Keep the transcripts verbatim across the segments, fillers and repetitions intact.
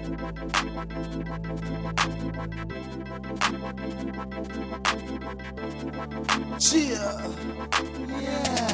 Chill. Yeah.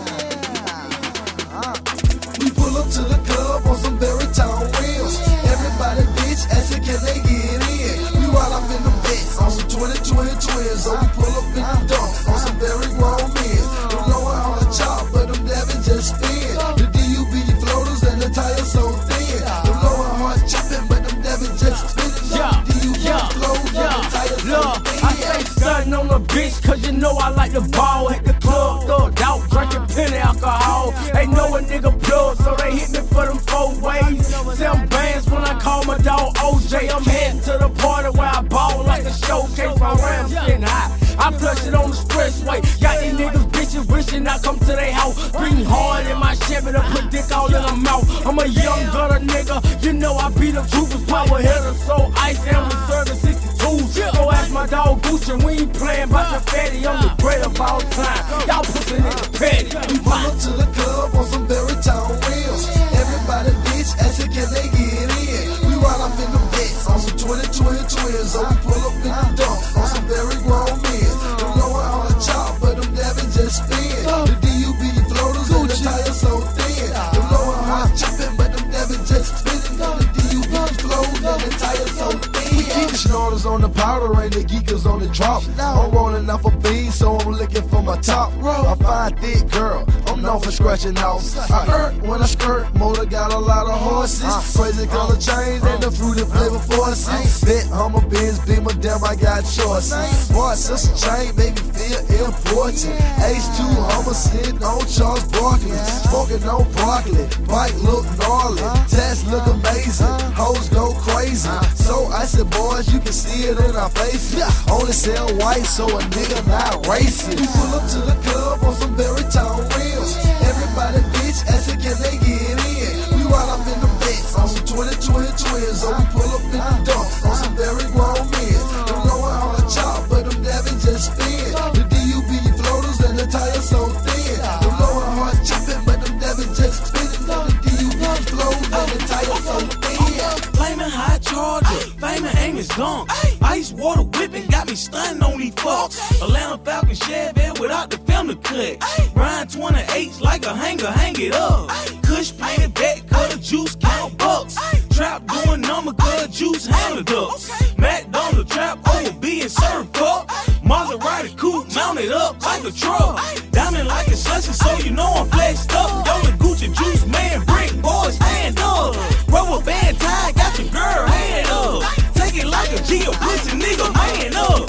Uh. We pull up to the club on some very tall wheels. Everybody bitch asking can they get in. We ride up in the Vets on some twenty twenty twins. So we pull up in the dump on some very grown men. Them lower on the chop, but them Devin just spin. The D U B floaters and the tires so thin. Them lower hard chopping, but them Devin just spinning. Yeah, the D U B yeah, floaters yeah. and the tires so Look, thin. I stay stunting on the bitch, cause you know I like the ball. Hit the club, thugged out, drinking plenty alcohol. They know a nigga plug, so they hit me for them four ways. Seven bands when I call my dog O J. I'm heading to the party where I ball like a showcase. My Rams sitting high. I flush it on the expressway. Got these niggas bitches wishing I come to their house. Breathing hard in my Chevy to put dick all in her mouth. I'm a young gutter nigga, you know I be the troopers. Power hitter, so ice and we serving sixty-twos. Go ask my dog Gucci, we ain't playing about the fatty. I'm the great of all time. Y'all pussy niggas petty. We pull up to the club on some very tall wheels. Everybody bitch asking can they get in. We ride up in the Vets on some twenty twenty twins. So we pull up in the dump on some very grown men. Them lower on the chop, but them Devin just spin. The D U B floaters and the tires so thin. Them lower hard chopping, but them Devin just spinning. The D U B floaters and the tires so thin. We keep the snorters on the powder and the geekers on the drop. I'm rolling off a bean, so I'm looking for my top. I find thick girl, I'm known for scratching off. I hurt when I skirt, motor got a lot of horses. Crazy color chains and the fruity flavor forces. Bet I'm a Benz, Beamer, damn I got choices. Boy, sister chain, make me feel important. H two Hummer sitting on Charles Barkley. Smoking on broccoli, bike look gnarly. Tats look amazing, hoes go crazy. So I said, boys, you can see it in our faces. Only sell white, so a nigga not racist. We pull up to the club on some very tall wheels. Everybody bitch asking can they get in. We ride up in the Vets on some twenty twenty twins. So we pull up in the dump on some very grown men. Them lower on the chop, but them Devin just spin. The D U B floaters and the tires so thin. Them lower hard chopping, but them Devin just spinning. The D U B floaters and the tires so thin. Flaming hot charger, flaming aim is gone. Ice water whipping got me stunning on these fucks. Atlanta Falcon Chevy without the film to cut. Ryan twenty-eights like a hanger, hang it up. Kush painted back, cut a juice, count bucks. Trap doing number, cut juice, handle ducks. McDonald trap over being served up. Maserati coupe mounted up like a truck. Diamond like a slushy, so you know I'm flexed up. Yo, the Gucci juice man, brick boy, stand up. Rubber band tie, got your girl hand up. Take it like a G, a pussy nigga, man up.